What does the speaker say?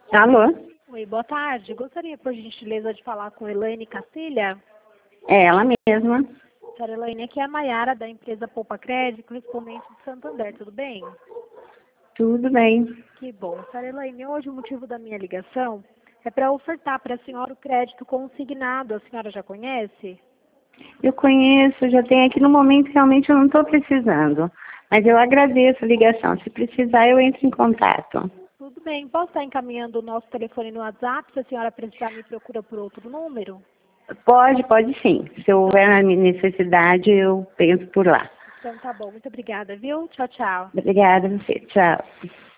Alô? Oi, boa tarde. Gostaria, por gentileza, de falar com Elaine Cacilha. É ela mesma. Senhora Elaine, aqui é a Maiara, da empresa Poupa Crédito, correspondente de Santander, tudo bem? Tudo bem. Que bom. Senhora Elaine, hoje o motivo da minha ligação é para ofertar para a senhora o crédito consignado. A senhora já conhece? Eu conheço, já tenho aqui no momento, realmente eu não estou precisando. Mas eu agradeço a ligação. Se precisar, eu entro em contato. Tudo bem. Posso estar encaminhando o nosso telefone no WhatsApp? Se a senhora precisar, me procura por outro número? Pode sim. Se houver necessidade, eu penso por lá. Então tá bom. Muito obrigada, viu? Tchau, tchau. Obrigada a você. Tchau.